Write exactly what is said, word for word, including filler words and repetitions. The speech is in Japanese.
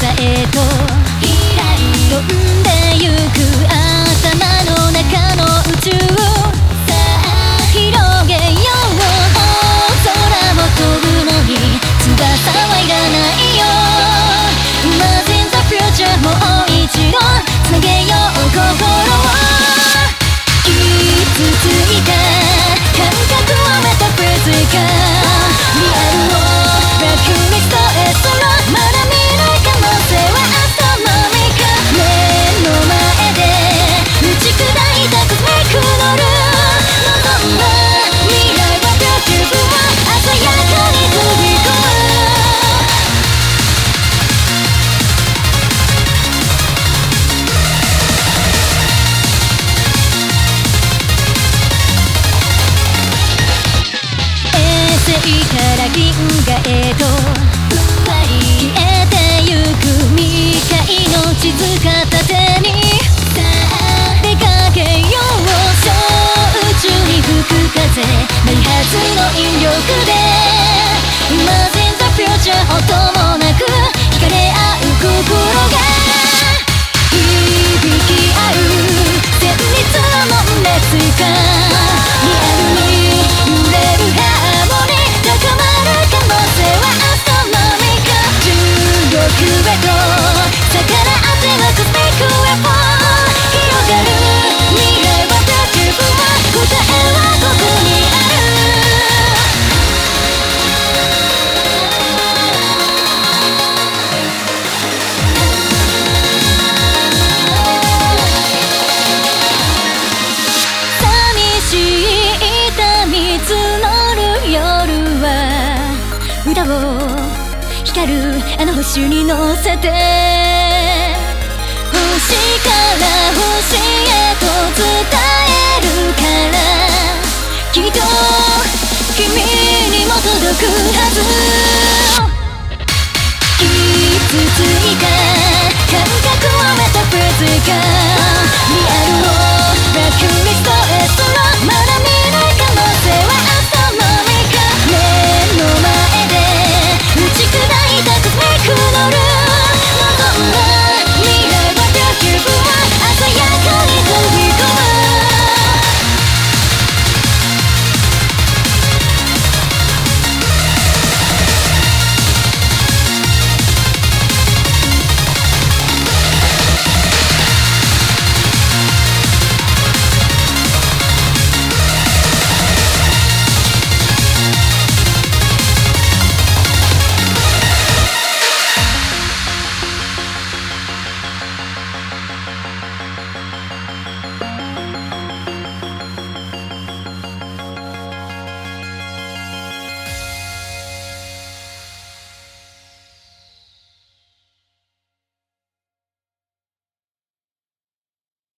さへと飛んでゆく頭の中の宇宙さあ広げよう空を飛ぶのに翼はいらないよ Imagine the future もう一度つなげよう心を傷ついた感覚をメタフィジカルリアルを楽にストレスのまだ見ない可能性はアストロノミカル目の前で打ち砕いたコスミックノル望んだ未来はビューティフル鮮やかに飛び込む衛星から銀河へと消えてゆく未開の地図片手にさあ出かけよう小宇宙に吹く風ないはずの引力で Imagine the future 音もなく惹かれ合う心が響き合う旋律の熱がリアルに揺れるハーモニー高まる可能性はアストロノミカル重力へと逆らってはコスミックウェポン広がる未来はビューティフル答えはここにある寂しい痛み募る夜は歌を光るあの星に乗せて星から星へと伝えるからきっと君にも届くはず